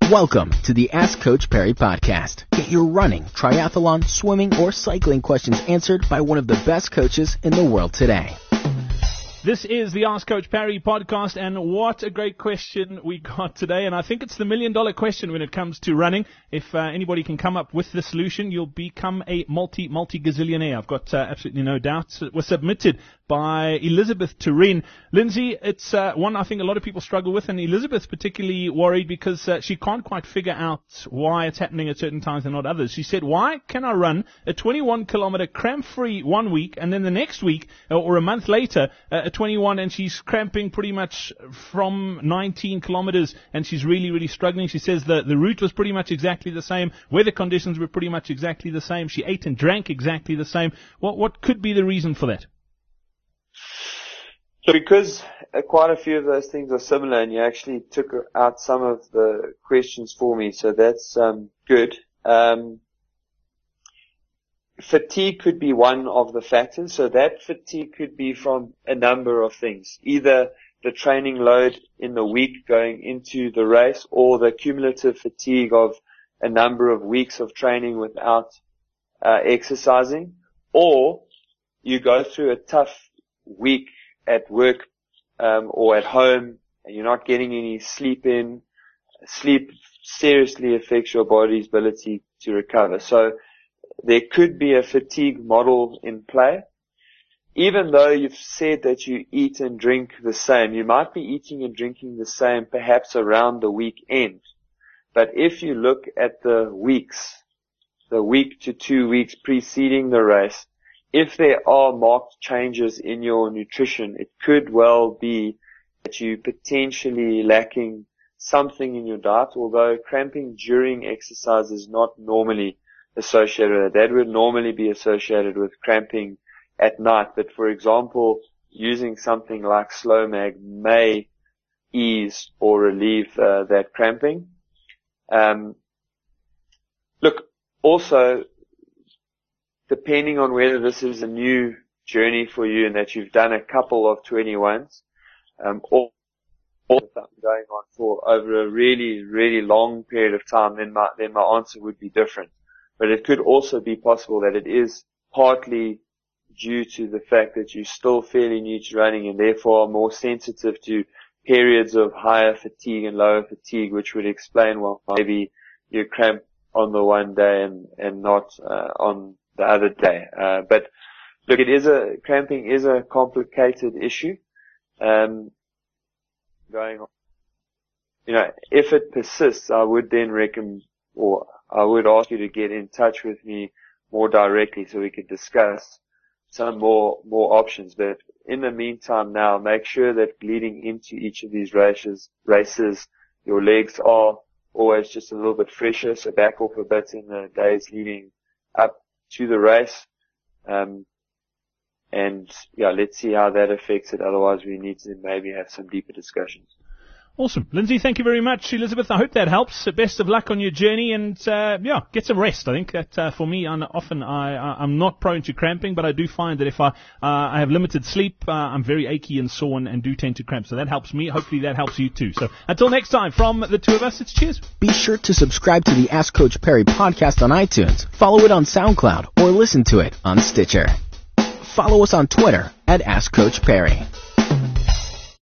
Welcome to the Ask Coach Perry podcast. Get your running, triathlon, swimming, or cycling questions answered by one of the best coaches in the world today. This is the Ask Coach Perry podcast, and what a great question we got today. And I think it's the million-dollar question when it comes to running. If anybody can come up with the solution, you'll become a multi-gazillionaire. I've got absolutely no doubts. It was submitted by Elizabeth Turin. Lindsay, it's one I think a lot of people struggle with, and Elizabeth's particularly worried because she can't quite figure out why it's happening at certain times and not others. She said, why can I run a 21-kilometer cramp-free 1 week, and then the next week or a month later, 21, and she's cramping pretty much from 19 kilometers, and she's really struggling. She says the route was pretty much exactly the same. Weather conditions were pretty much exactly the same. She ate and drank exactly the same. What could be the reason for that? So because quite a few of those things are similar, and you actually took out some of the questions for me, so that's good. Fatigue could be one of the factors. So that fatigue could be from a number of things. Either the training load in the week going into the race, or the cumulative fatigue of a number of weeks of training without exercising, or you go through a tough week at work or at home and you're not getting any sleep in. Sleep seriously affects your body's ability to recover. So there could be a fatigue model in play. Even though you've said that you eat and drink the same, you might be eating and drinking the same perhaps around the weekend. But if you look at the weeks, the week to 2 weeks preceding the race, if there are marked changes in your nutrition, it could well be that you're potentially lacking something in your diet, although cramping during exercise is not normally associated with it. That would normally be associated with cramping at night. But for example, using something like Slowmag may ease or relieve that cramping. Look, also, depending on whether this is a new journey for you and that you've done a couple of 21s, or something going on for over a really long period of time, then my answer would be different. But it could also be possible that it is partly due to the fact that you're still fairly new to running and therefore are more sensitive to periods of higher fatigue and lower fatigue, which would explain why maybe you cramp on the one day and not on the other day. But look, cramping is a complicated issue. Going on. If it persists, I would then I would ask you to get in touch with me more directly so we could discuss some more options. But in the meantime now, make sure that leading into each of these races, your legs are always just a little bit fresher, so back off a bit in the days leading up to the race. Let's see how that affects it. Otherwise, we need to maybe have some deeper discussions. Awesome. Lindsay, thank you very much. Elizabeth, I hope that helps. Best of luck on your journey, and get some rest. I think that for me, I'm not prone to cramping, but I do find that if I have limited sleep, I'm very achy and sore and do tend to cramp. So that helps me. Hopefully that helps you too. So until next time, from the two of us, it's cheers. Be sure to subscribe to the Ask Coach Perry podcast on iTunes, follow it on SoundCloud, or listen to it on Stitcher. Follow us on Twitter at Ask Coach Perry.